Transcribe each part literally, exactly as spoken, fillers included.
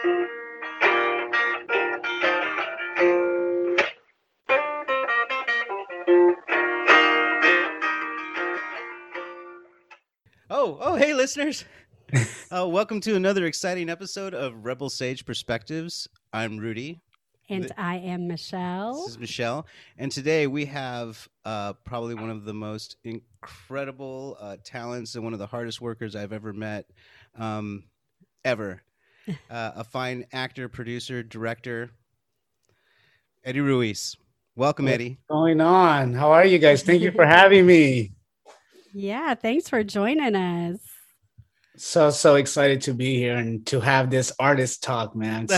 Oh, oh, hey, listeners. Uh, welcome to another exciting episode of Rebel Sage Perspectives. I'm Rudy. And Th- I am Michelle. This is Michelle. And today we have uh, probably one of the most incredible uh, talents and one of the hardest workers I've ever met, um, ever. Uh, a fine actor, producer, director, Eddie Ruiz. Welcome, What's Eddie. going on? How are you guys? Thank you for having me. Yeah, thanks for joining us. So, so excited to be here and to have this artist talk, man.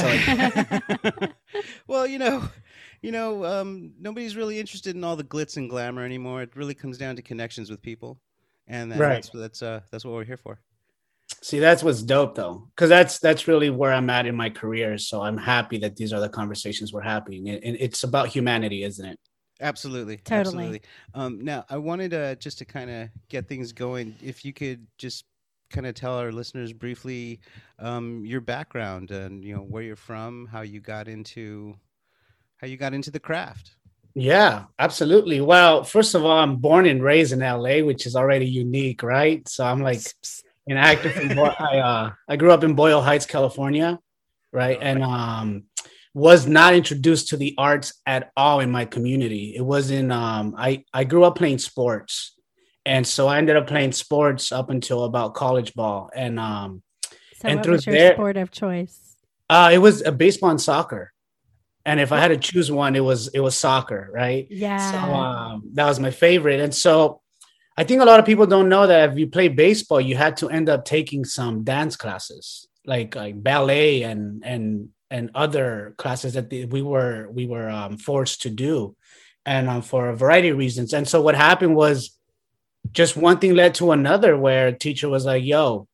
So, well, you know, you know, um, nobody's really interested in all the glitz and glamour anymore. It really comes down to connections with people, and, and Right. that's that's uh, that's what we're here for. see, that's what's dope, though, because that's that's really where I'm at in my career. So, I'm happy that these are the conversations we're having, and it's about humanity, isn't it? Absolutely, Totally. absolutely. Um, now, I wanted uh, just to kind of get things going. If you could just kind of tell our listeners briefly um, your background and you know where you're from, how you got into how you got into the craft. Yeah, absolutely. Well, first of all, I'm born and raised in L A, which is already unique, right? So I'm like an actor from Bo- I uh, I grew up in Boyle Heights, California, right? And um, was not introduced to the arts at all in my community. It wasn't. Um, I I grew up playing sports, and so I ended up playing sports up until about college ball, and um, So, and what through was your there- sport of choice? uh, it was a baseball and soccer. And if I had to choose one, it was it was soccer, right? Yeah. So um, that was my favorite. And so I think a lot of people don't know that if you play baseball, you had to end up taking some dance classes, like like ballet and and and other classes that the, we were we were um, forced to do, and um, for a variety of reasons. And so what happened was just one thing led to another, where a teacher was like, "Yo,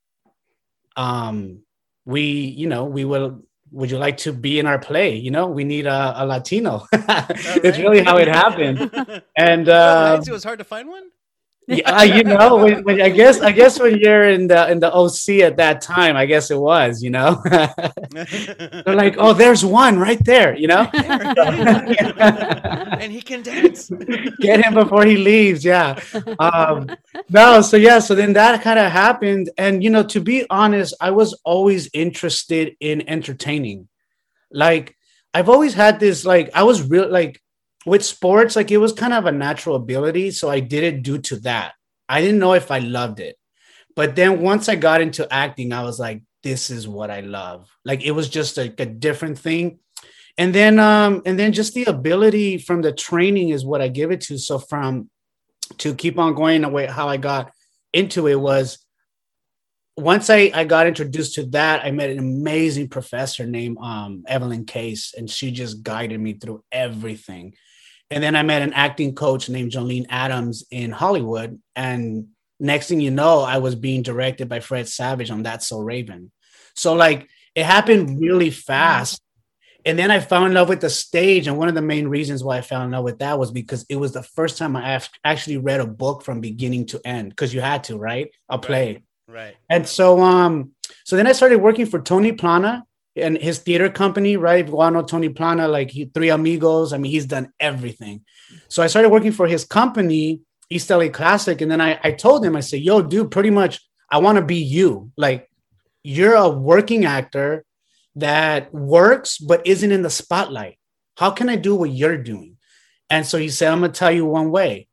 um, we you know we will." Would you like to be in our play? You know, we need a, a Latino. It's really how it happened. And Well, uh, it was hard to find one. yeah, you know, when, when I guess I guess when you're in the in the O C at that time, I guess it was. You know, they're like, oh, there's one right there. You know, and he can dance. Get him before he leaves. Yeah. Um, no. So yeah. So then that kind of happened, and you know, to be honest, I was always interested in entertaining. Like I've always had this. Like I was real. Like with sports, like it was kind of a natural ability, so I did it due to that. I didn't know if I loved it, but then once I got into acting, I was like, this is what I love. Like it was just like a different thing. And then, um, and then just the ability from the training is what I give it to. So from to keep on going away, how I got into it was once I, I got introduced to that, I met an amazing professor named um, Evelyn Case, and she just guided me through everything. And then I met an acting coach named Jolene Adams in Hollywood. And next thing you know, I was being directed by Fred Savage on That's So Raven. So like it happened really fast. And then I fell in love with the stage. And one of the main reasons why I fell in love with that was because it was the first time I actually read a book from beginning to end, because you had to, right? A play. Right. right. And so, um, so then I started working for Tony Plana and his theater company, right? You all know Tony Plana, like he, Three Amigos. I mean, he's done everything. So I started working for his company, East L A Classic. And then I, I told him, I said, yo, dude, pretty much, I want to be you. Like, you're a working actor that works, but isn't in the spotlight. How can I do what you're doing? And so he said, I'm going to tell you one way.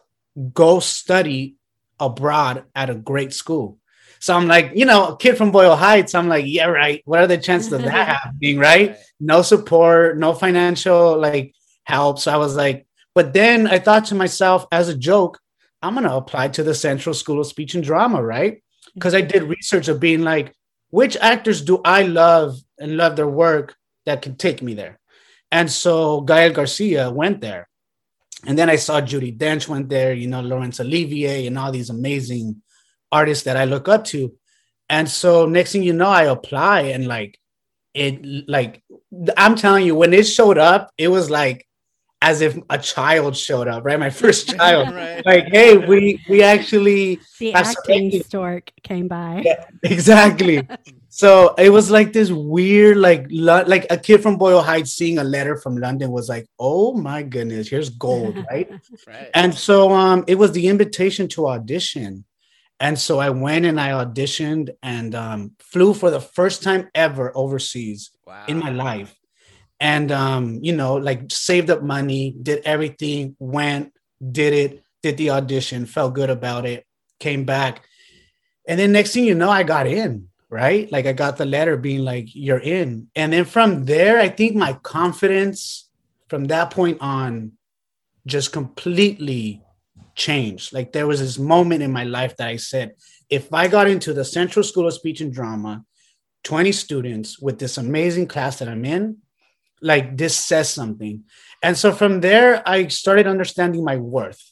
Go study abroad at a great school. So I'm like, you know, a kid from Boyle Heights. I'm like, yeah, right. What are the chances of that happening, right? No support, no financial like help. So I was like, but then I thought to myself as a joke, I'm going to apply to the Central School of Speech and Drama, right? Because I did research of being like, which actors do I love and love their work that can take me there? And so Gael Garcia went there. And then I saw Judi Dench went there, you know, Laurence Olivier and all these amazing artists that I look up to. And so next thing you know, I apply and like, it like, I'm telling you, when it showed up, it was like, as if a child showed up, right? My first child. Right. Like, hey, we we actually The have acting selected- stork came by. Yeah, exactly. So it was like this weird, like, lo- like a kid from Boyle Heights seeing a letter from London was like, oh my goodness, here's gold, right? Right. And so um, it was the invitation to audition. And so I went and I auditioned and um, flew for the first time ever overseas Wow. in my life. And, um, you know, like saved up money, did everything, went, did it, did the audition, felt good about it, came back. And then next thing you know, I got in, right? Like I got the letter being like, you're in. And then from there, I think my confidence from that point on just completely changed. Like there was this moment in my life that I said, if I got into the Central School of Speech and Drama, twenty students with this amazing class that I'm in, like this says something. And so from there, I started understanding my worth.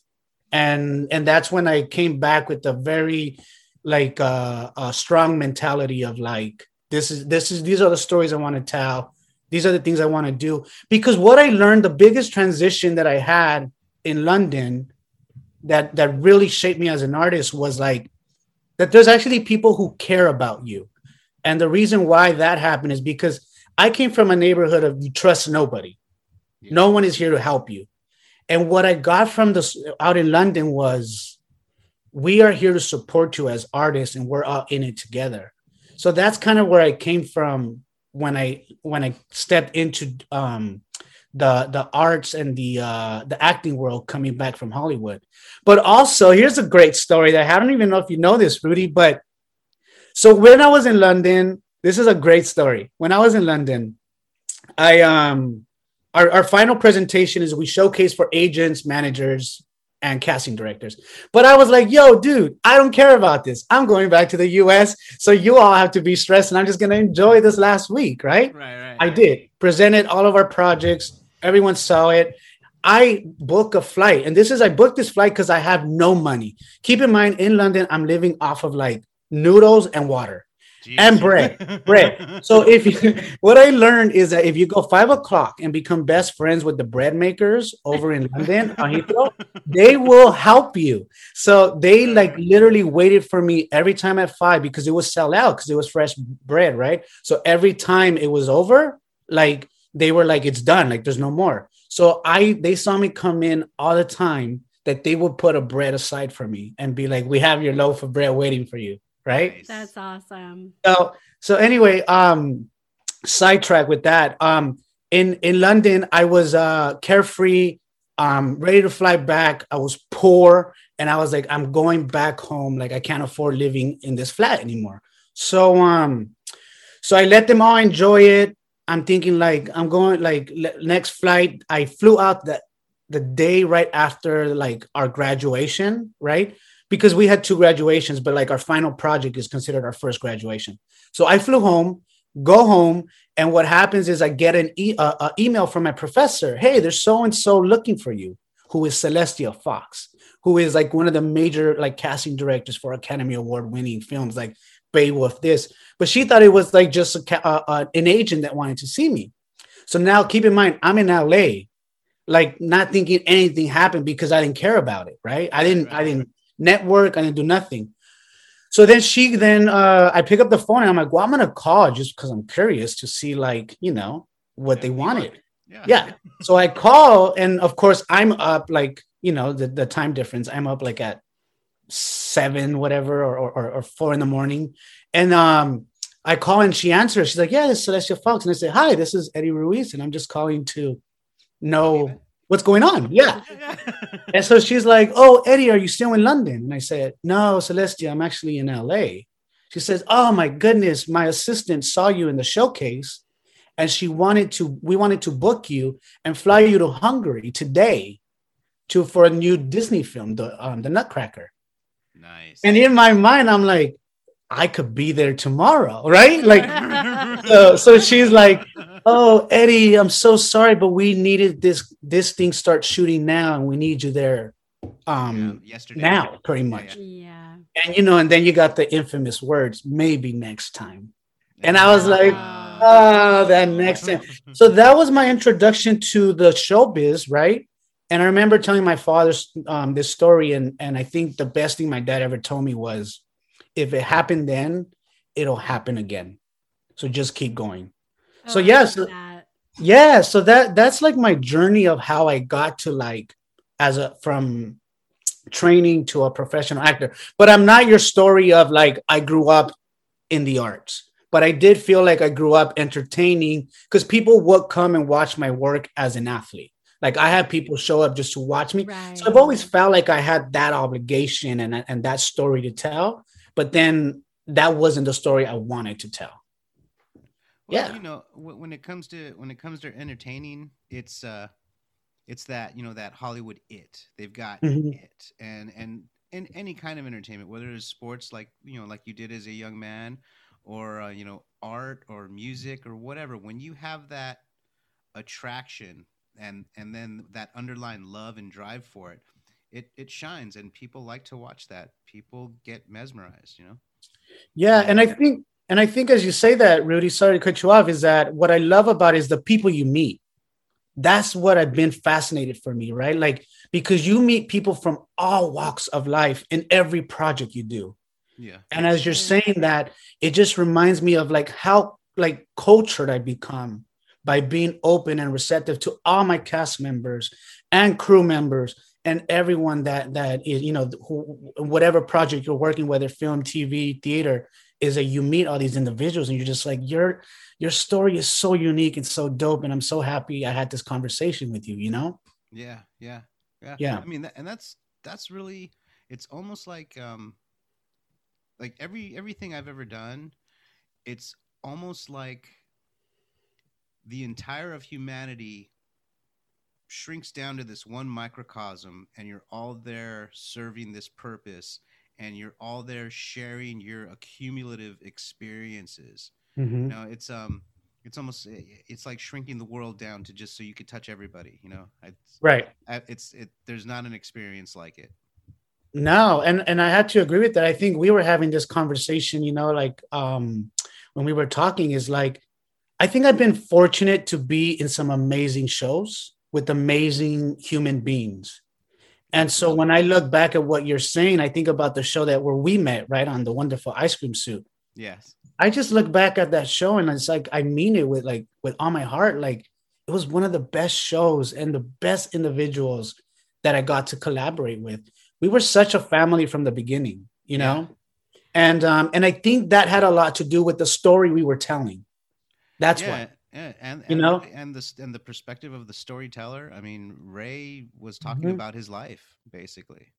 And, and that's when I came back with a very like uh, a strong mentality of like, this is, this is, these are the stories I want to tell. These are the things I want to do. Because what I learned, the biggest transition that I had in London that, that really shaped me as an artist was like, that there's actually people who care about you. And the reason why that happened is because I came from a neighborhood of you trust nobody. Yeah. No one is here to help you. And what I got from this out in London was we are here to support you as artists and we're all in it together. So that's kind of where I came from when I when I stepped into um, the the arts and the uh, the acting world coming back from Hollywood. But also, here's a great story that I don't even know if you know this, Rudy, but so when I was in London, this is a great story. When I was in London, I um our, our final presentation is we showcase for agents, managers, and casting directors. But I was like, yo, dude, I don't care about this. I'm going back to the U S. So you all have to be stressed and I'm just gonna enjoy this last week, right? Right, right. I did. Presented all of our projects. Everyone saw it. I booked a flight. And this is I booked this flight because I have no money. Keep in mind, in London, I'm living off of like noodles and water. Jeez. And bread, bread. So if you, what I learned is that if you go five o'clock and become best friends with the bread makers over in London, on Heathrow, they will help you. So they like literally waited for me every time at five because it was sell out because it was fresh bread, right? So every time it was over, like they were like, it's done, like there's no more. So I, they saw me come in all the time that they would put a bread aside for me and be like, we have your loaf of bread waiting for you. Right. Nice. That's awesome. So, so anyway, um, sidetrack with that. Um, in, in London, I was uh, carefree, um, ready to fly back. I was poor. And I was like, I'm going back home. Like, I can't afford living in this flat anymore. So, um, so I let them all enjoy it. I'm thinking like, I'm going like le- next flight. I flew out the, the day right after like our graduation. Right. Because we had two graduations, but like our final project is considered our first graduation. So I flew home, go home. And what happens is I get an e- uh, uh, email from my professor. Hey, there's so-and-so looking for you, who is Celestia Fox, who is like one of the major like casting directors for Academy Award winning films like Beowulf, this. But she thought it was like just a ca- uh, uh, an agent that wanted to see me. So now keep in mind, I'm in L A, like not thinking anything happened because I didn't care about it, right? I didn't, I didn't, network, I didn't do nothing. So then she then uh I pick up the phone and I'm like, well, I'm gonna call just because I'm curious to see like, you know, what Yeah, they you wanted. want- Yeah. Yeah. So I call and of course I'm up like, you know, the, the time difference. I'm up like at seven, whatever, or, or or four in the morning. And um I call and she answers. She's like, yeah, this is Celestia Fox. And I say, hi, this is Eddie Ruiz, and I'm just calling to know what's going on. Yeah. And so she's like, oh, Eddie, are you still in London? And I said, no, Celestia, I'm actually in L A. She says, oh my goodness, my assistant saw you in the showcase and she wanted to, we wanted to book you and fly you to Hungary today to, for a new Disney film, the, um, the Nutcracker. Nice. And in my mind, I'm like, I could be there tomorrow, right? Like, so, so she's like, oh, Eddie, I'm so sorry, but we needed this, this thing start shooting now and we need you there um, yeah, yesterday. now, pretty much. Yeah, Yeah. And, you know, and then you got the infamous words, maybe next time. And I was like, Uh, Oh, that next thing. So that was my introduction to the showbiz, right? And I remember telling my father um, this story, and and I think the best thing my dad ever told me was, if it happened then, it'll happen again. So just keep going. Oh, So I yes, love that. yeah. So that that's like my journey of how I got to like as a from training to a professional actor. But I'm not your story of like I grew up in the arts, but I did feel like I grew up entertaining because people would come and watch my work as an athlete. Like I had people show up just to watch me. So I've Right. always felt like I had that obligation and, and that story to tell. But then that wasn't the story I wanted to tell. Well, Yeah. you know, wh- when it comes to when it comes to entertaining, it's uh it's that, you know, that Hollywood it. They've got Mhm. it. And and in any kind of entertainment, whether it's sports like, you know, like you did as a young man, or uh, you know, art or music or whatever, when you have that attraction and and then that underlying love and drive for it, it it shines and people like to watch that. People get mesmerized, you know? Yeah. And I Um think, and I think as you say that, Rudy, sorry to cut you off, is that what I love about it is the people you meet. That's what I've been fascinated for me, right? Like, because you meet people from all walks of life in every project you do. yeah. And as you're Right. saying that, it just reminds me of like how like cultured I become by being open and receptive to all my cast members and crew members and everyone that that is, you know, who, whatever project you're working, whether film, T V, theater, is that you meet all these individuals and you're just like, your your story is so unique and so dope. And I'm so happy I had this conversation with you, you know? Yeah, yeah, yeah. Yeah. I mean, that, and that's that's really, it's almost like um like every everything I've ever done, it's almost like the entire of humanity shrinks down to this one microcosm, and you're all there serving this purpose, and you're all there sharing your accumulative experiences. You Mhm. know, it's um it's almost it's like shrinking the world down to just so you could touch everybody, you know. I, Right. I it's it there's not an experience like it. No, and and I had to agree with that. I think we were having this conversation, you know, like um when we were talking is like I think I've been fortunate to be in some amazing shows with amazing human beings. And so Absolutely. when I look back at what you're saying, I think about the show that where we met, right, on the wonderful ice cream suit. Yes. I just look back at that show and it's like I mean it with like with all my heart. Like it was one of the best shows and the best individuals that I got to collaborate with. We were such a family from the beginning, you Yeah. know? And um, and I think that had a lot to do with the story we were telling. That's Yeah. why, Yeah, and you and know? really, and this and the perspective of the storyteller. I mean, Ray was talking Mhm. about his life basically.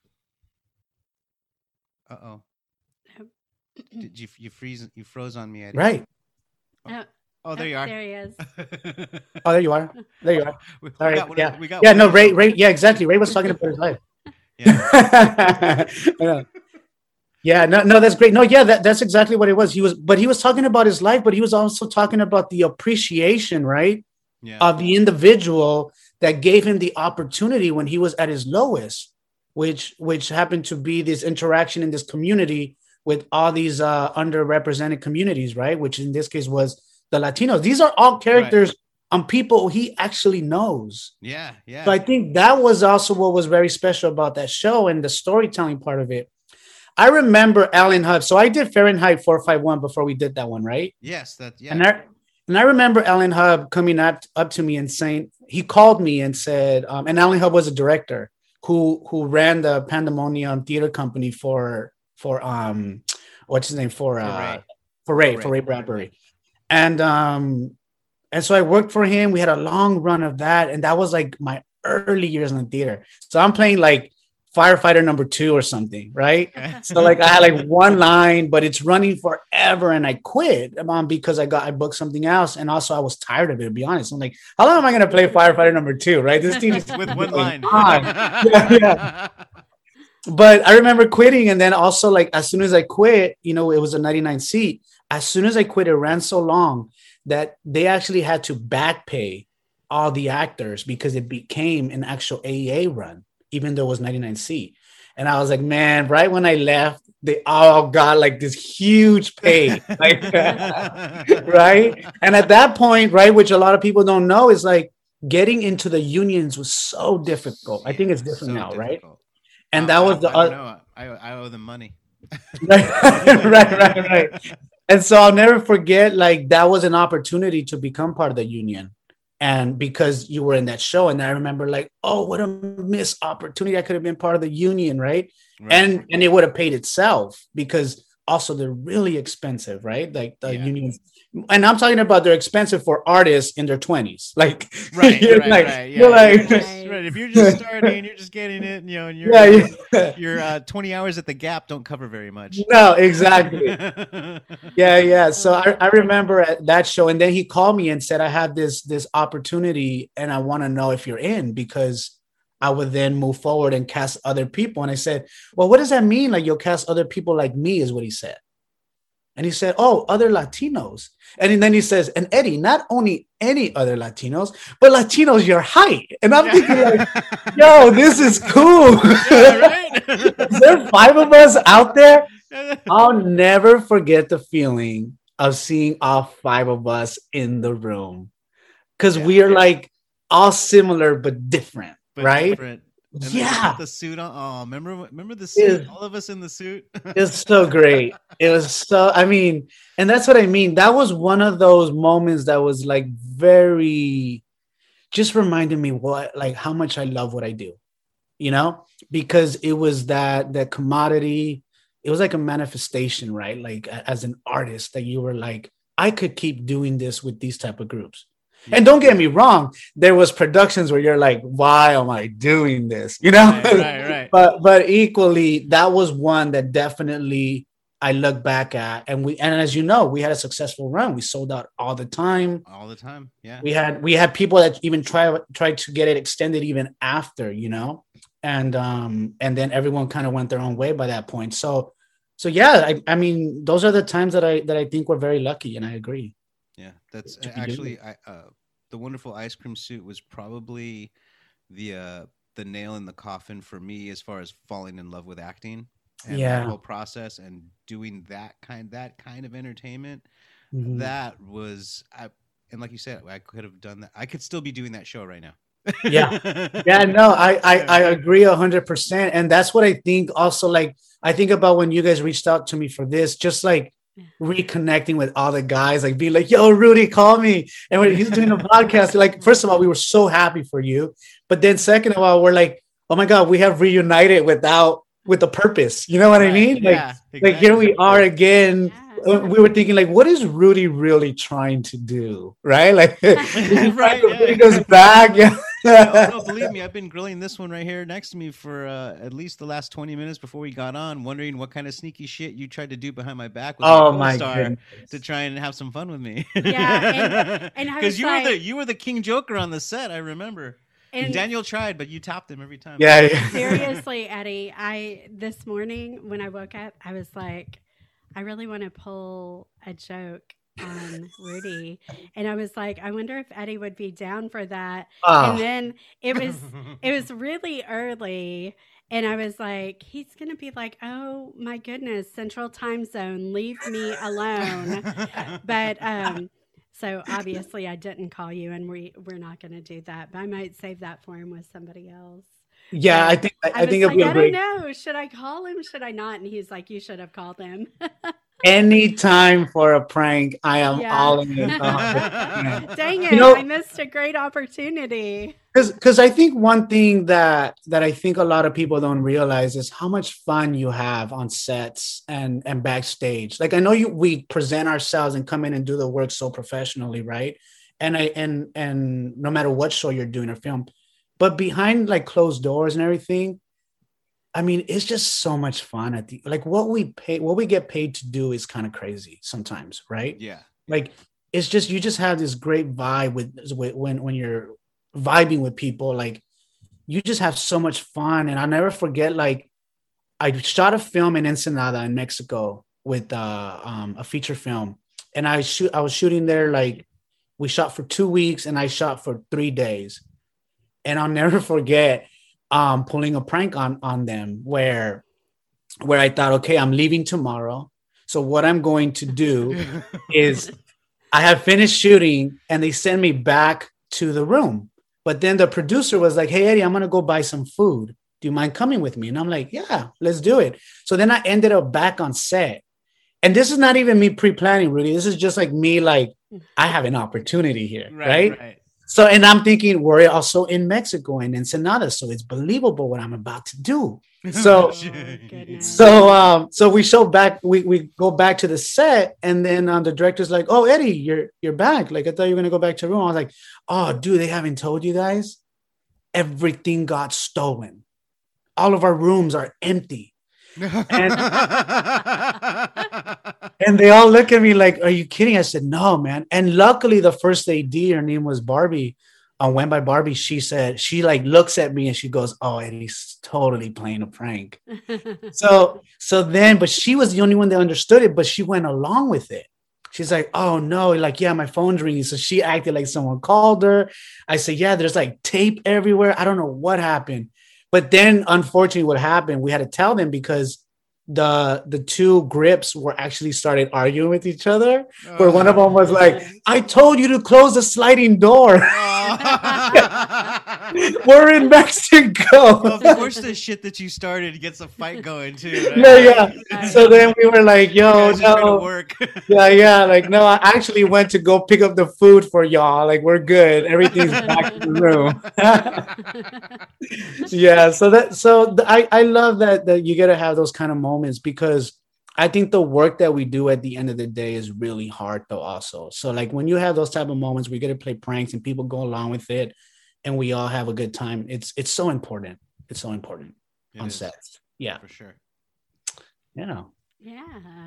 Uh oh, did you you freeze you froze on me, Eddie? Right. Oh, Oh, oh there oh, you are. there he is. Oh, there you are. There you are. we, we Sorry. got one of Yeah. we got Yeah. one of No, these Ray. over. Ray. Yeah. Exactly. Ray was talking about his life. Yeah. Yeah. Yeah, no, no, that's great. No, yeah, that, that's exactly what it was. He was, but he was talking about his life, but he was also talking about the appreciation, right, Yeah. of the individual that gave him the opportunity when he was at his lowest, which which happened to be this interaction in this community with all these uh, underrepresented communities, right? Which in this case was the Latinos. These are all Right. characters on people he actually knows. Yeah. So Yeah. I think that was also what was very special about that show and the storytelling part of it. I remember Alan Hub. So I did Fahrenheit four five one before we did that one, right? Yes. That. And Yeah. I and I remember Alan Hub coming up up to me and saying he called me and said, um, and Alan Hub was a director who who ran the Pandemonium Theater Company for for um what's his name for For uh Ray. for Ray For for Ray. Ray Bradbury, and um and so I worked for him. We had a long run of that, and that was like my early years in the theater. So I'm playing like firefighter number two or something, right? Okay. So like I had like one line, but it's running forever, and I quit um, because I got I booked something else, and also I was tired of it. To be honest, I'm like, how long am I gonna play firefighter number two? Right? This thing is With one going line. on. Yeah, yeah. But I remember quitting, and then also like as soon as I quit, you know, it was a ninety-nine seat. As soon as I quit, it ran so long that they actually had to back pay all the actors because it became an actual A E A run, even though it was ninety-nine seat. And I was like, man, right when I left, they all got like this huge pay. Like, right. And at that point, right, which a lot of people don't know, is like getting into the unions was so difficult. I think it's different So now, right? difficult. And I- that I was don't- the I don't uh, know. I, I owe them money. right, right, right, right. And so I'll never forget, like, that was an opportunity to become part of the union. And because you were in that show, and I remember, like, oh, what a missed opportunity. I could have been part of the union, right? Right. And and it would have paid itself, because also they're really expensive, right? Like the Yeah. unions. And I'm talking about they're expensive for artists in their twenties. Like, Right, you're right, like, right. Yeah, you're like, you're just- right. If you're just starting and you're just getting it, you know, and you're, yeah, yeah. your uh, twenty hours at the Gap don't cover very much. No, exactly. Yeah, yeah. So I, I remember at that show, and then he called me and said, I have this this opportunity, and I want to know if you're in, because I would then move forward and cast other people. And I said, well, what does that mean? Like, you'll cast other people like me, is what he said. And he said, oh, other Latinos. And then he says, and Eddie, not only any other Latinos, but Latinos your height. And I'm thinking, like, yo, this is cool. Yeah, right? Is there five of us out there? I'll never forget the feeling of seeing all five of us in the room, because Yeah. we are like all similar but different, But right? different. And then you Yeah, put the suit on. Oh, remember, remember the suit? Yeah. All of us in the suit. it's so great. It was so, I mean, and that's what I mean. That was one of those moments that was like very, just reminded me what, like how much I love what I do, you know, because it was that, that commodity. It was like a manifestation, right? Like a- as an artist, that you were like, I could keep doing this with these type of groups. And don't get me wrong, there was productions where you're like, why am I doing this? You know, Right, right, right. but but equally, that was one that definitely I look back at, and we and as you know, we had a successful run. We sold out all the time. All the time. Yeah. We had we had people that even try tried to get it extended even after, you know, and um and then everyone kind of went their own way by that point. So so yeah, I, I mean, those are the times that I that I think we're very lucky, and I agree. Yeah, that's To be actually I, uh, the Wonderful Ice Cream Suit was probably the uh, the nail in the coffin for me as far as falling in love with acting and Yeah. that whole process and doing that kind that kind of entertainment. Mhm. That was I and like you said, I could have done that. I could still be doing that show right now. Yeah. Yeah, no, I I, I agree a hundred percent, and that's what I think. Also, like I think about when you guys reached out to me for this, just like reconnecting with all the guys, like being like, "Yo, Rudy, call me," and when he's doing a podcast, like, first of all, we were so happy for you, but then second of all, we're like, "Oh my god, we have reunited without with a purpose." You know what I Right, mean? Like, yeah, like here we exactly. are again. Yeah. Uh, We were thinking, like, what is Rudy really trying to do? Right? Like, Right, yeah. he goes back. Yeah. No, no, believe me, I've been grilling this one right here next to me for uh, at least the last twenty minutes before we got on, wondering what kind of sneaky shit you tried to do behind my back with Oh my my co-star goodness. to try and have some fun with me. Yeah, and- and I was you were the like- you were the King Joker on the set, I remember. And Daniel tried, but you topped him every time. Yeah, yeah. seriously, Eddie, I this morning when I woke up, I was like, I really want to pull a joke on Rudy, and I was like, I wonder if Eddie would be down for that. Oh, And then it was it was really early, and I was like, he's gonna be like, oh my goodness, Central Time Zone, leave me alone. But um, so obviously I didn't call you, and we we're not gonna do that. But I might save that for him with somebody else. yeah. I think I, I, I was think it'll like, be a I great. don't know. Should I call him? Should I not? And he's like, you should have called him. Any time for a prank, I am Yeah. all in. Because Dang it! You know- I missed a great opportunity. because I think one thing that that I think a lot of people don't realize is how much fun you have on sets and and backstage. Like, I know you we present ourselves and come in and do the work so professionally, right? And I and and no matter what show you're doing or film, but behind like closed doors and everything, I mean, it's just so much fun at the like what we pay what we get paid to do is kind of crazy sometimes, right? Yeah. Like, it's just you just have this great vibe with, with when when you're vibing with people. Like, you just have so much fun. And I'll never forget, like, I shot a film in Ensenada in Mexico with uh, um, a feature film, and I shoot I was shooting there, like, we shot for two weeks and I shot for three days. And I'll never forget, um, pulling a prank on on them where where I thought, okay, I'm leaving tomorrow. So what I'm going to do is I have finished shooting and they send me back to the room. But then the producer was like, hey, Eddie, I'm going to go buy some food. Do you mind coming with me? And I'm like, yeah, let's do it. So then I ended up back on set. And this is not even me pre-planning, really. This is just like me, like, I have an opportunity here, right? right? right. So, and I'm thinking, we're also in Mexico and Ensenada, so it's believable what I'm about to do. So, oh, so, um, so we show back, we, we go back to the set, and then um, the director's like, oh, Eddie, you're, you're back. Like, I thought you were going to go back to the room. I was like, oh, dude, they haven't told you guys. Everything got stolen. All of our rooms are empty. And, and they all look at me like, are you kidding? I said, no, man. And luckily the first A D, her name was Barbie, uh, went by Barbie. She said, she like looks at me and she goes, oh, Eddie's totally playing a prank. so, so then, but she was the only one that understood it, but she went along with it. She's like, oh no, like, yeah, my phone's ringing. So she acted like someone called her. I said, yeah, there's like tape everywhere. I don't know what happened. But then, unfortunately, what happened, we had to tell them because the the two grips were actually started arguing with each other. Oh. Where one of them was like, I told you to close the sliding door. Oh. We're in Mexico. Well, of course, the shit that you started gets a fight going, too. Right? Yeah, yeah. So then we were like, yo, no. Work. yeah, yeah. Like, no, I actually went to go pick up the food for y'all. Like, we're good. Everything's back in the room. yeah. So that, so the, I, I love that, that you get to have those kind of moments because I think the work that we do at the end of the day is really hard though also. So like when you have those type of moments, we get to play pranks and people go along with it and we all have a good time. It's, it's so important. It's so important it on is. Sets. Yeah, for sure. Yeah. Yeah.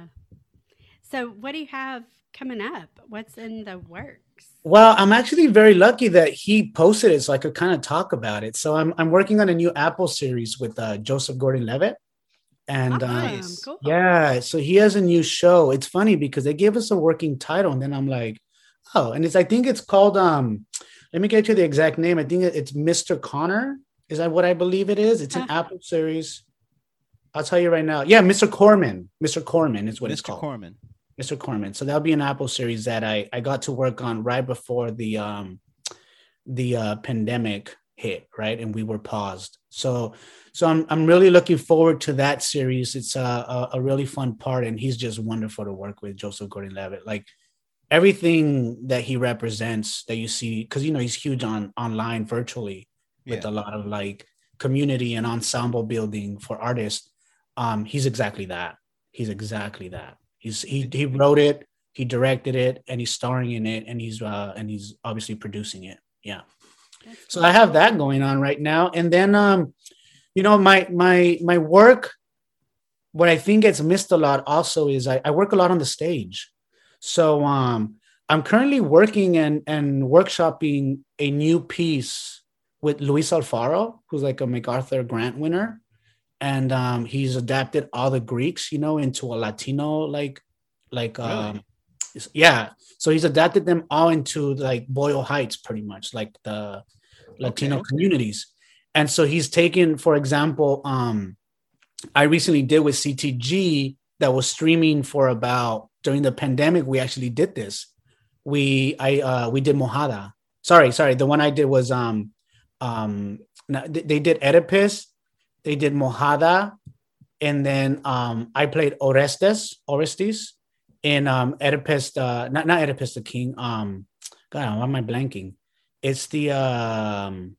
So what do you have coming up? What's in the works? Well, I'm actually very lucky that he posted it so I could kind of talk about it. So I'm I'm working on a new Apple series with uh, Joseph Gordon-Levitt. And awesome. uh, cool. yeah, so he has a new show. It's funny because they gave us a working title and then I'm like, oh, and it's I think it's called, um, let me get you the exact name. I think it's Mister Connor. Is that what I believe it is? It's an uh-huh. Apple series. I'll tell you right now. Yeah, Mister Corman. Mister Corman is what Mister it's called. Corman. Mister Corman. So that'll be an Apple series that I, I got to work on right before the um the uh, pandemic hit, right? And we were paused. So so I'm I'm really looking forward to that series. It's a, a, a really fun part, and he's just wonderful to work with, Joseph Gordon-Levitt. Like everything that he represents that you see, because you know he's huge on online virtually with yeah. a lot of like community and ensemble building for artists. Um, he's exactly that. He's exactly that. He's he he wrote it, he directed it, and he's starring in it, and he's uh and he's obviously producing it. Yeah. So I have that going on right now, and then um, you know, my my my work. What I think gets missed a lot also is I, I work a lot on the stage. So um, I'm currently working and and workshopping a new piece with Luis Alfaro, who's like a MacArthur Grant winner. And um, he's adapted all the Greeks, you know, into a Latino, like, like, really? um, yeah. So he's adapted them all into like Boyle Heights, pretty much, like the Latino okay. communities. And so he's taken, for example, um, I recently did with C T G that was streaming for about during the pandemic. We actually did this. We I uh, we did Mojada. Sorry, sorry. The one I did was um um they did Oedipus. They did Mojada, and then um, I played Orestes, Orestes, in um, Oedipus, uh, not not Oedipus the King. Um, God, why am I blanking? It's the um,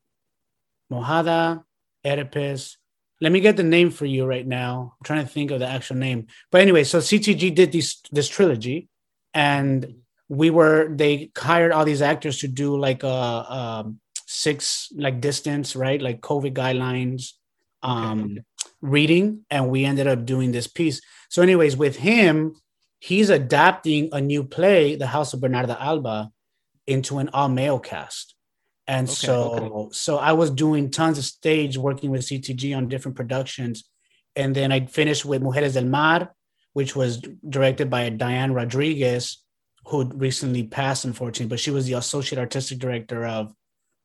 Mojada, Oedipus. Let me get the name for you right now. I'm trying to think of the actual name. But anyway, so C T G did this this trilogy, and we were they hired all these actors to do like a, a six like distance, right, like COVID guidelines. um okay. reading, and we ended up doing this piece. So anyways, with him, he's adapting a new play, The House of Bernarda Alba, into an all-male cast. And okay, so okay. so I was doing tons of stage working with C T G on different productions, and then I finished with Mujeres del Mar, which was directed by Diane Rodriguez, who recently passed, unfortunately, but she was the associate artistic director of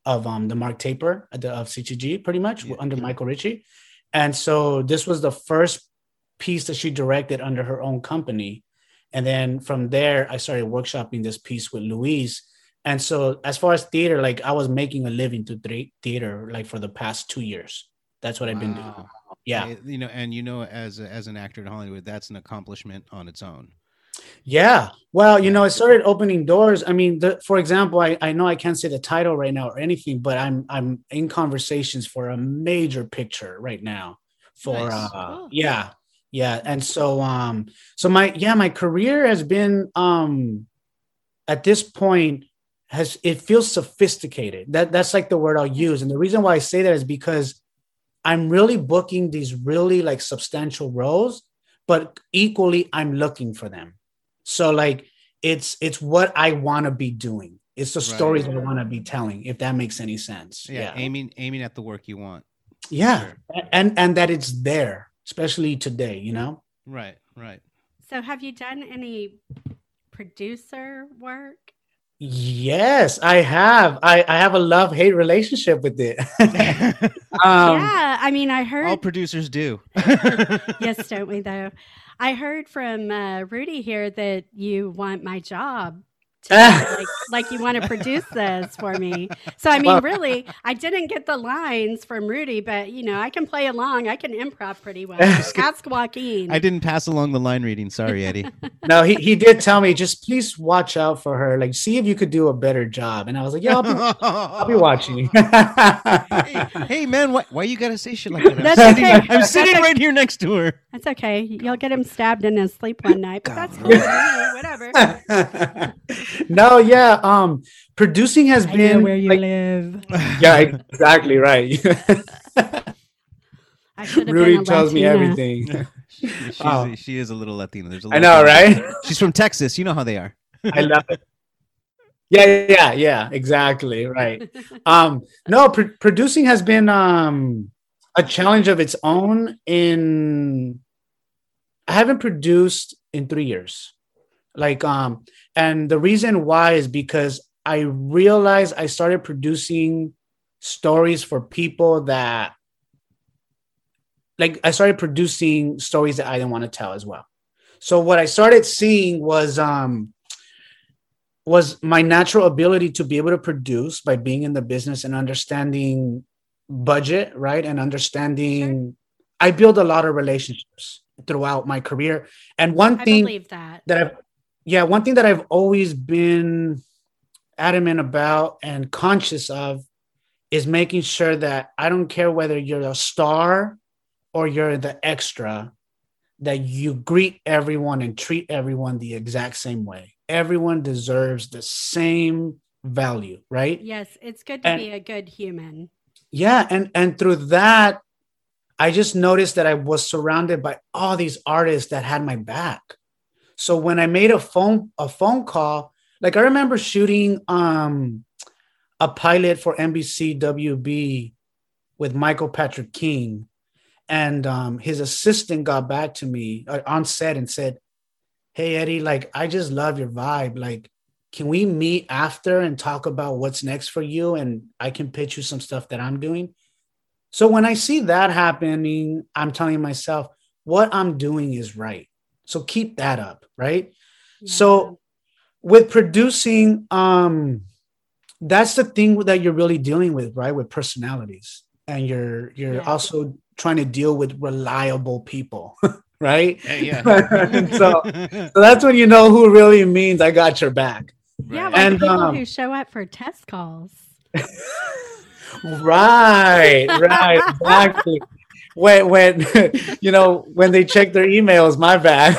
of um the Mark Taper uh, the, of C G G, pretty much Yeah, under yeah. Michael Ritchie. And so this was the first piece that she directed under her own company. And then from there, I started workshopping this piece with Louise. And so as far as theater, like I was making a living to theater like for the past two years. That's what I've been doing. Wow. Yeah. Eh, You know, and you know, as a, as an actor in Hollywood, that's an accomplishment on its own. Yeah. Well, you know, it started opening doors. I mean, the, for example, I, I know I can't say the title right now or anything, but I'm I'm in conversations for a major picture right now. For Nice. uh Cool. yeah, yeah. And so um so my yeah, my career has been um at this point has it feels sophisticated. That that's like the word I'll use. And the reason why I say that is because I'm really booking these really like substantial roles, but equally I'm looking for them. So like it's it's what I want to be doing. It's the Right. stories that I want to be telling, if that makes any sense. Yeah, Yeah. aiming aiming at the work you want. Yeah. Sure. And and that it's there, especially today, you know? Right, right. So, have you done any producer work? Yes, I have. I, I have a love-hate relationship with it. um Yeah, I mean, I heard. All producers do. Yes, don't we though? I heard from uh, Rudy here that you want my job. To, like, like you want to produce this for me. So I mean, Well- really, I didn't get the lines from Rudy, but you know, I can play along. I can improv pretty well. Ask Joaquin. I didn't pass along the line reading. Sorry, Eddie. No, he, he did tell me, just please watch out for her. Like, see if you could do a better job. And I was like, yeah, I'll be, I'll be watching. hey, hey, man, why, why you gotta say shit like that? I'm That's sitting, okay. I'm sitting right here next to her. That's okay. You'll get him stabbed in his sleep one night, but that's cool with me. Whatever. No, yeah. Um, producing has been like- live. yeah, exactly right. I should have Rudy been a tells me Latina. everything. She, she's, Oh. she is a little Latina. There's a I little know, thing. right? She's from Texas. You know how they are. I love it. Yeah, yeah, yeah, yeah, exactly. Right. Um, no, pr- producing has been um a challenge of its own. In I haven't produced in three years. Like, um, and the reason why is because I realized I started producing stories for people that, like, I started producing stories that I didn't want to tell as well. So what I started seeing was, um, was my natural ability to be able to produce by being in the business and understanding budget, right? And understanding, I build a lot of relationships throughout my career. And one I thing believe that. that I've, yeah, one thing that I've always been adamant about and conscious of is making sure that I don't care whether you're a star or you're the extra, that you greet everyone and treat everyone the exact same way. Everyone deserves the same value, right? Yes, it's good to And- be a good human. Yeah, and and through that, I just noticed that I was surrounded by all these artists that had my back. So when I made a phone a phone call, like I remember shooting um a pilot for N B C W B with Michael Patrick King, and um his assistant got back to me uh, on set and said, "Hey Eddie, like I just love your vibe. Like, can we meet after and talk about what's next for you? And I can pitch you some stuff that I'm doing." So when I see that happening, I'm telling myself, what I'm doing is right. So keep that up, right? Yeah. So with producing, um, that's the thing that you're really dealing with, right? With personalities. And you're you're Yeah. also trying to deal with reliable people, right? Yeah. so, so that's when you know who really means I got your back. yeah, Right. like And, people um, who show up for test calls. Right, right, exactly. When when you know when they check their emails, my bad.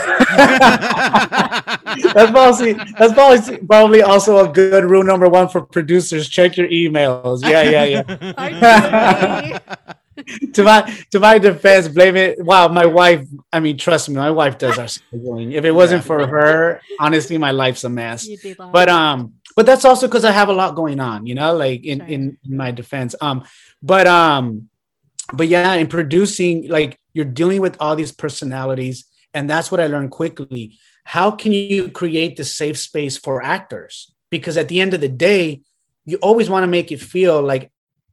that's probably that's probably probably also a good rule number one for producers: check your emails. Yeah, yeah, yeah. to my to my defense, blame it. Wow, my wife. I mean, trust me, my wife does our scheduling. If it wasn't Yeah. for her, honestly, my life's a mess. You'd be lying. But um, but that's also because I have a lot going on, you know, like in, Sure. in in my defense. Um, but um, but yeah, in producing, like you're dealing with all these personalities, and that's what I learned quickly. How can you create the safe space for actors? Because at the end of the day, you always want to make it feel like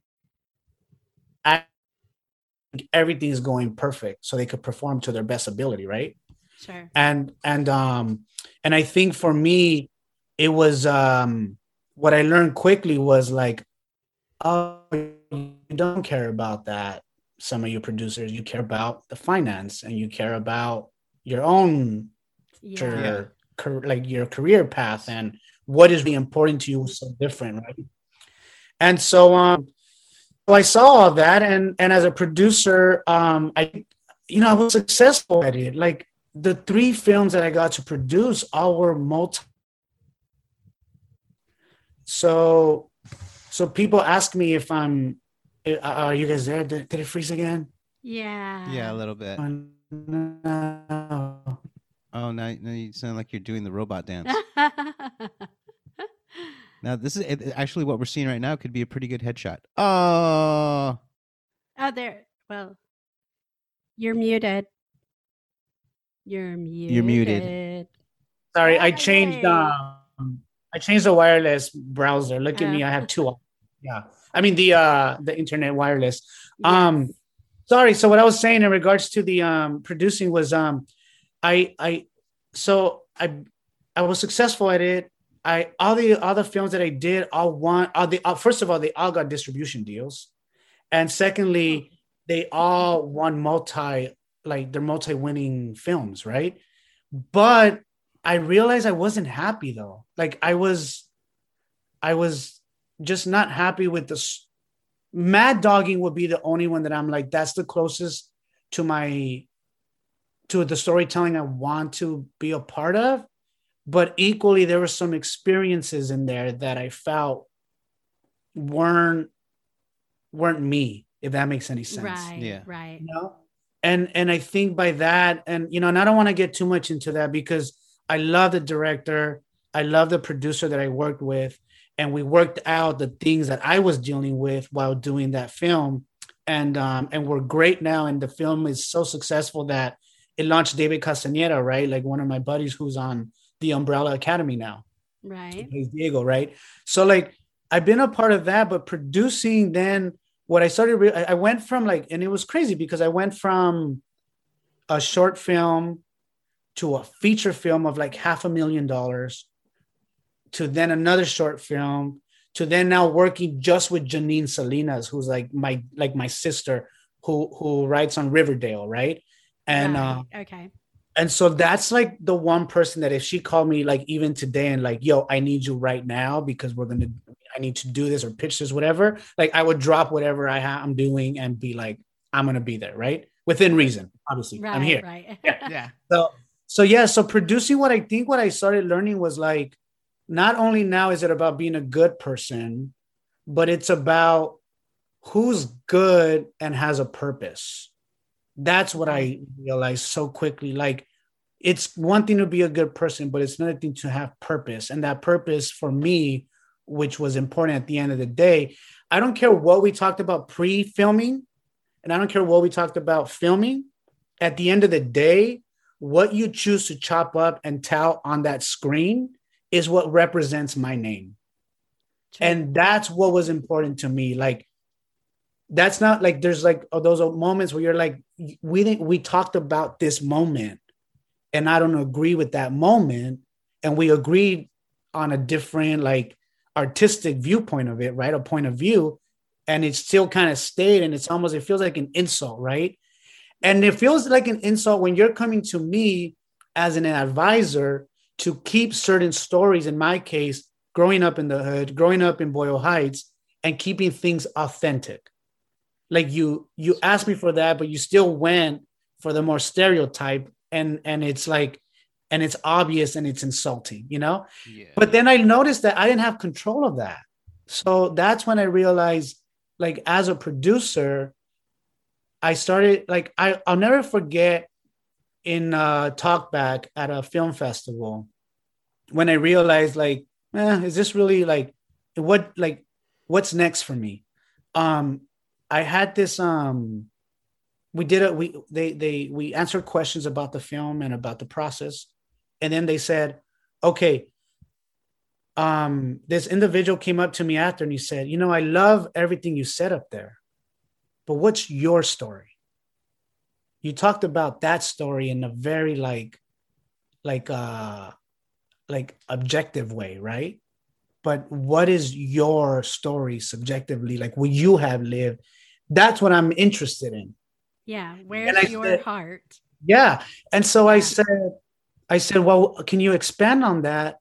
everything is going perfect so they could perform to their best ability, right? Sure. And and um and I think for me, it was um what I learned quickly was like, oh, you don't care about that. Some of your producers, you care about the finance and you care about your own Yeah. your, like your career path and what is really important to you is so different, right? And so um so I saw all that, and and as a producer, um, I, you know, I was successful at it. Like the three films that I got to produce, all were multi. So, so people ask me if I'm, uh, are you guys there? Did, did it freeze again? Yeah. Yeah, a little bit. Oh, no. Oh, now, now you sound like you're doing the robot dance. Now, this is it, actually what we're seeing right now could be a pretty good headshot. Oh. Oh, there. Well, you're muted. You're muted. You're muted. Sorry, I changed. Um, I changed the wireless browser. Look at Oh. me. I have two. Yeah, I mean the uh the internet wireless. Yes. Um, sorry. So what I was saying in regards to the um producing was um, I I so I I was successful at it. I all the other films that I did, all won. All the uh, first of all, they all got distribution deals, and secondly, they all won multi like they're multi-winning films, right? But I realized I wasn't happy though. Like I was, I was just not happy with this. Mad Dogging would be the only one that I'm like, that's the closest to my to the storytelling I want to be a part of. But equally, there were some experiences in there that I felt weren't weren't me, if that makes any sense. Right. Yeah. Right. You know? And and I think by that, and you know, and I don't want to get too much into that because I love the director, I love the producer that I worked with, and we worked out the things that I was dealing with while doing that film. And um, and we're great now. And the film is so successful that it launched David Castaneda, right? Like one of my buddies who's on the Umbrella Academy now. Right. He plays Diego, right? So like I've been a part of that, but producing then what I started, re- I went from like, and it was crazy because I went from a short film to a feature film of like half a million dollars to then another short film to then now working just with Janine Salinas, who's like my, like my sister who, who writes on Riverdale. Right. And, right. uh, okay. And so that's like the one person that if she called me like even today and like, yo, I need you right now because we're going to, I need to do this or pitch this, whatever. Like I would drop whatever I ha- I'm doing and be like, I'm going to be there. Right. Within reason. Obviously Right. I'm here. Right. Yeah. Yeah. So, so yeah. So producing what I think what I started learning was like, not only now is it about being a good person, but it's about who's good and has a purpose. That's what I realized so quickly. Like, it's one thing to be a good person, but it's another thing to have purpose. And that purpose for me, which was important at the end of the day, I don't care what we talked about pre-filming, and I don't care what we talked about filming. At the end of the day, what you choose to chop up and tell on that screen is what represents my name. True. And that's what was important to me. Like, that's not like there's like oh, those moments where you're like, we didn't, we talked about this moment and I don't agree with that moment. And we agreed on a different like artistic viewpoint of it, right? A point of view. And it still kind of stayed. And it's almost, it feels like an insult, right? And it feels like an insult when you're coming to me as an advisor to keep certain stories, in my case, growing up in the hood, growing up in Boyle Heights, and keeping things authentic. Like you, you asked me for that, but you still went for the more stereotype, and and it's like, and it's obvious and it's insulting, you know. Yeah. But then I noticed that I didn't have control of that, so that's when I realized, like, as a producer, I started like I I'll never forget in uh, Talkback at a film festival when I realized, like, eh, is this really like what like what's next for me? Um. I had this, um, we did it. We, they, they, we answered questions about the film and about the process. And then they said, okay, um, this individual came up to me after and he said, you know, I love everything you said up there, but what's your story? You talked about that story in a very like, like, uh, like objective way, right? But what is your story subjectively? Like what you have lived? That's what I'm interested in. Yeah. Where's your said, heart? Yeah. And so yeah. I said, I said, well, can you expand on that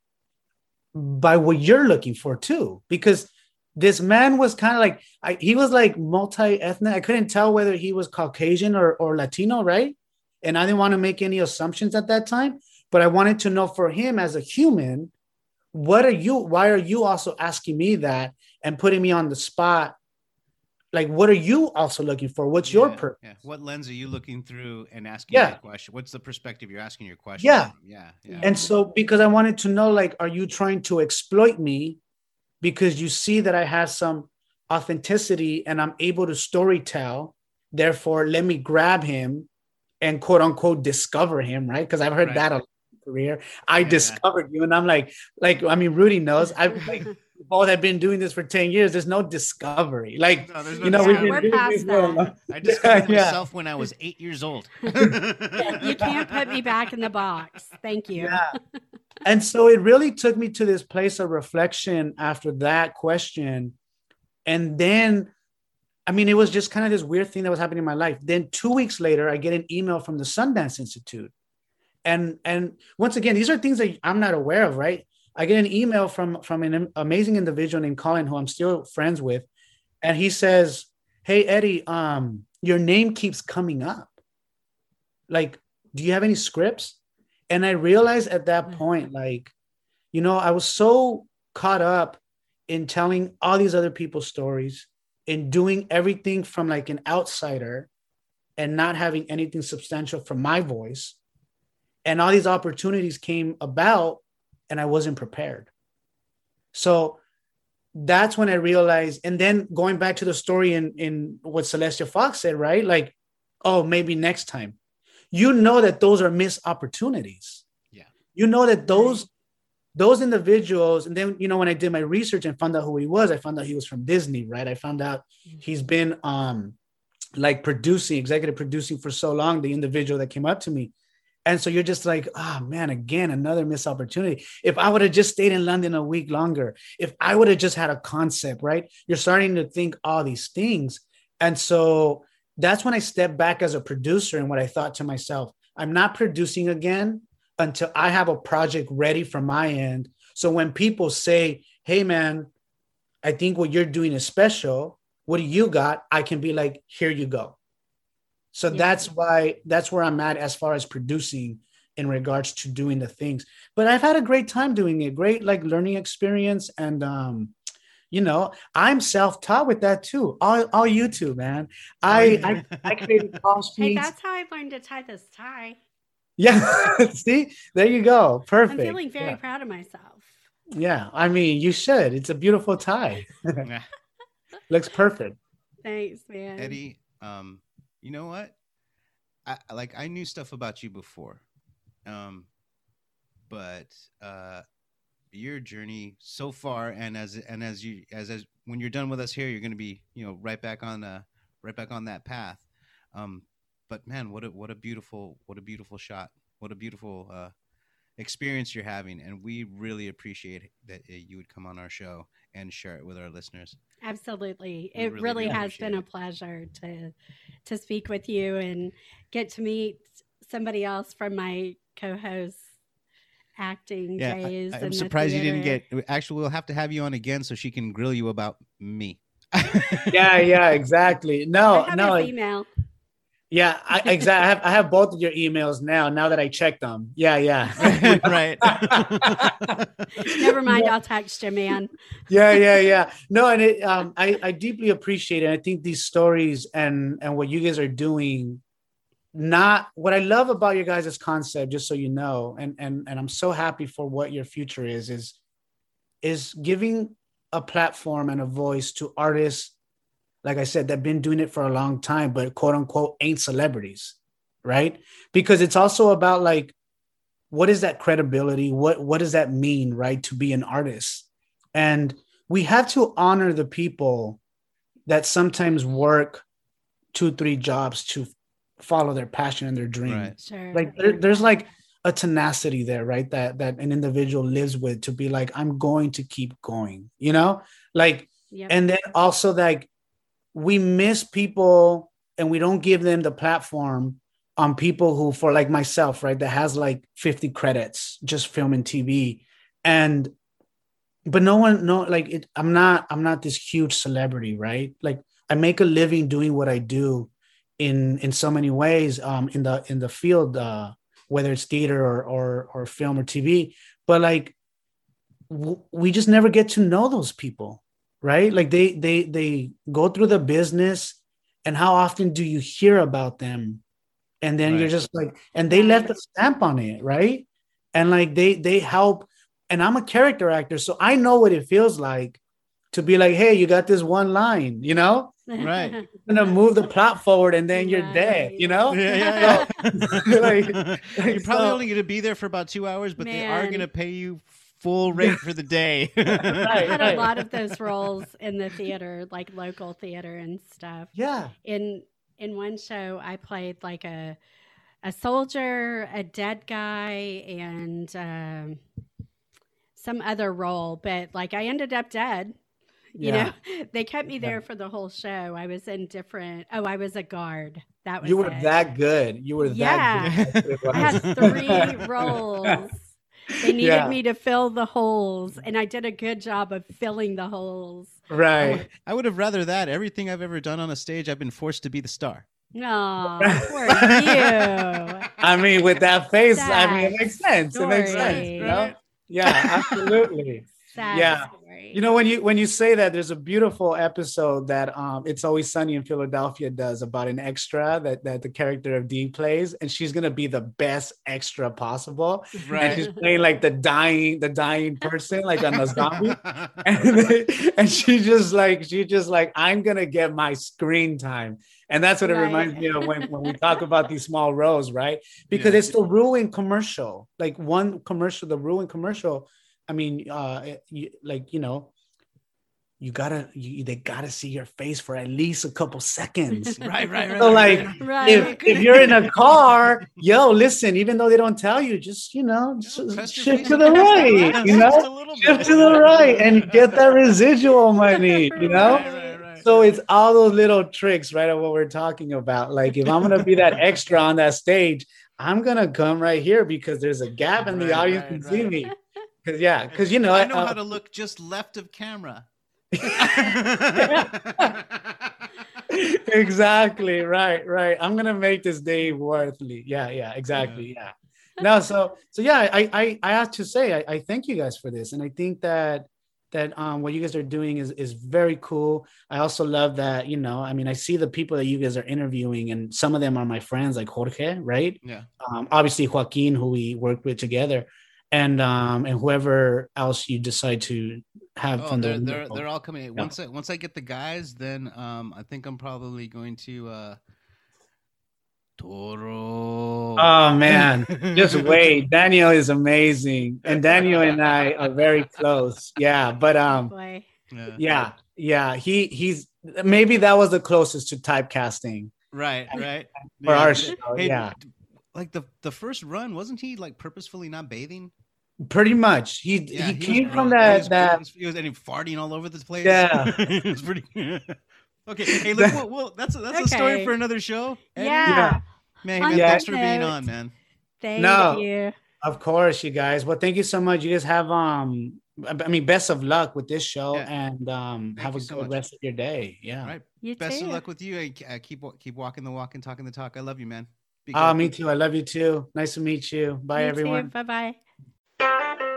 by what you're looking for too? Because this man was kind of like, I, he was like multi-ethnic. I couldn't tell whether he was Caucasian or, or Latino, right? And I didn't want to make any assumptions at that time, but I wanted to know for him as a human, what are you, why are you also asking me that and putting me on the spot? Like, what are you also looking for? What's yeah, your purpose? Yeah. What lens are you looking through and asking yeah. your question? What's the perspective you're asking your question? Yeah. yeah. Yeah. And so, because I wanted to know, like, are you trying to exploit me because you see that I have some authenticity and I'm able to story tell? Therefore, let me grab him and quote unquote discover him, right? Because I've heard right. that a lot in my career. I yeah, discovered yeah. you, and I'm like, like I mean, Rudy knows. I've like both have been doing this for ten years. There's no discovery, like no, no you know, yeah, we're past that. I discovered yeah, myself yeah. when I was eight years old. You can't put me back in the box. Thank you. Yeah. And so it really took me to this place of reflection after that question, and then. I mean, it was just kind of this weird thing that was happening in my life. Then two weeks later, I get an email from the Sundance Institute. And, and once again, these are things that I'm not aware of, right? I get an email from, from an amazing individual named Colin, who I'm still friends with. And he says, hey, Eddie, um, your name keeps coming up. Like, do you have any scripts? And I realized at that point, like, you know, I was so caught up in telling all these other people's stories, in doing everything from like an outsider and not having anything substantial from my voice. And all these opportunities came about and I wasn't prepared. So that's when I realized, and then going back to the story in, in what Celestia Fox said, right? Like, oh, maybe next time. You know that those are missed opportunities. Yeah. You know that those Those individuals, and then, you know, when I did my research and found out who he was, I found out he was from Disney, right? I found out he's been um, like producing, executive producing for so long, the individual that came up to me. And so you're just like, oh man, again, another missed opportunity. If I would have just stayed in London a week longer, if I would have just had a concept, right? You're starting to think all these things. And so that's when I stepped back as a producer and what I thought to myself, I'm not producing again until I have a project ready from my end. So when people say, hey man, I think what you're doing is special. What do you got? I can be like, here you go. So yeah. that's why, that's where I'm at as far as producing in regards to doing the things. But I've had a great time doing it, great like learning experience. And, um, you know, I'm self-taught with that too. All, all YouTube, man. I, I, I created palm Hey, that's how I learned to tie this tie. Yeah. See, there you go. Perfect. I'm feeling very yeah. proud of myself. Yeah. I mean, you should. It's a beautiful tie. Looks perfect. Thanks, man. Eddie, um, you know what? I like I knew stuff about you before. Um, but uh your journey so far, and as and as you as as when you're done with us here, you're gonna be, you know, right back on uh right back on that path. Um But man, what a what a beautiful what a beautiful shot! What a beautiful uh, experience you're having, and we really appreciate that you would come on our show and share it with our listeners. Absolutely, we it really, really has been it. a pleasure to to speak with you and get to meet somebody else from my co-host acting yeah, days. I, I'm surprised you didn't get. Actually, we'll have to have you on again so she can grill you about me. yeah, yeah, exactly. No, I have no. a female. Yeah, I, exactly. I have I have both of your emails now. Now that I checked them, yeah, yeah, right. Never mind, yeah. I'll text you, man. yeah, yeah, yeah. No, and it, um, I I deeply appreciate it. I think these stories and and what you guys are doing. Not what I love about your guys' concept, just so you know, and and and I'm so happy for what your future is. Is is giving a platform and a voice to artists. Like I said, they've been doing it for a long time, but quote unquote ain't celebrities, right? Because it's also about like what is that credibility? What what does that mean, right? To be an artist. And we have to honor the people that sometimes work two, three jobs to follow their passion and their dream. Right. Sure. Like there, there's like a tenacity there, right? That that an individual lives with, to be like, I'm going to keep going, you know, like, Yep. and then also like we miss people and we don't give them the platform on people who, for like myself, right, that has like fifty credits, just film and T V, and but no one, no, like it, I'm not, I'm not this huge celebrity, right? Like I make a living doing what I do in in so many ways, um, in the in the field, uh, whether it's theater or or or film or T V, but like w- we just never get to know those people, right? Like they they they go through the business, and how often do you hear about them? And then Right. you're just like, and they left a stamp on it, right? And like they they help. And I'm a character actor, so I know what it feels like to be like, hey, you got this one line, you know? Right. You're gonna move the plot forward and then you're Right. dead, you know? Yeah, yeah, yeah. Like- You're probably so- only going to be there for about two hours, but they are Man. going to pay you full rate for the day. I Right, had right. a lot of those roles in the theater, like local theater and stuff. Yeah. In in one show, I played like a a soldier, a dead guy, and um, some other role. But like, I ended up dead. You Yeah. know, they kept me there for the whole show. I was in different. Oh, I was a guard. That was You were it. that good. You were Yeah. that good. I had three roles. They needed Yeah. me to fill the holes, and I did a good job of filling the holes. Right. I would have rather that. Everything I've ever done on a stage, I've been forced to be the star. Oh, poor you. I mean, with that face, I mean, it Sad makes sense. It makes sense, story. you know? Yeah, absolutely. Sad Yeah. story. You know, when you when you say that, there's a beautiful episode that um It's Always Sunny in Philadelphia does about an extra that that the character of Dee plays, and she's gonna be the best extra possible. And she's playing like the dying, the dying person, like on a zombie. And, they- and she just like, she just like, I'm gonna get my screen time. And that's what it Right. reminds me of when, when we talk about these small roles, right? Because Yeah. it's the ruin commercial. Like one commercial, the ruin commercial. I mean, uh, you, like, you know, you gotta, you, they gotta see your face for at least a couple seconds. Right, right, right. So like, Right. if, if you're in a car, yo, listen, even though they don't tell you, just, you know, just Press your shift face to the against right, glass you just a know, little shift bit. to the right and get that residual money, you know? Right, right, right. So it's all those little tricks, right, of what we're talking about. Like if I'm gonna be that extra on that stage, I'm gonna come right here because there's a gap and the Right, audience right, can see right. me. Because yeah, because you know, I know uh, how to look just left of camera. exactly, right, right. I'm gonna make this day worthly. Yeah, yeah, exactly. Yeah. No, so so yeah, I I I have to say I, I thank you guys for this, and I think that that um what you guys are doing is is very cool. I also love that, you know, I mean, I see the people that you guys are interviewing, and some of them are my friends, like Jorge, right? Yeah. Um, obviously Joaquin, who we worked with together, and um and whoever else you decide to have Oh, from they're the they're they're all coming. Once I once I get the guys, then um I think I'm probably going to uh Toro. Oh man, just wait. Daniel is amazing. And Daniel and I are very close. Yeah, but um Boy. Yeah. yeah, yeah, he he's maybe that was the closest to typecasting Right, right. for Yeah. our show. Hey, Yeah. like the the first run, wasn't he like purposefully not bathing? Pretty much. He Yeah, he was came from gross. He that was, that he was, he was and he farting all over the place. Yeah. it was pretty. Okay, hey, look, well, well, that's a, that's a story Okay. for another show. Eddie. Yeah. man, On man that thanks for being note- on, man. Thank No. you. Of course, you guys. Well, thank you so much. You guys have um I I mean best of luck with this show Yeah. and um Thank have a you so good much. rest of your day. Yeah. All right, You best too. of luck with you. Hey, uh, keep wa- keep walking the walk and talking the talk. I love you, man. Be Ah, good. me too. I love you too. Nice to meet you. Bye You everyone. Bye bye.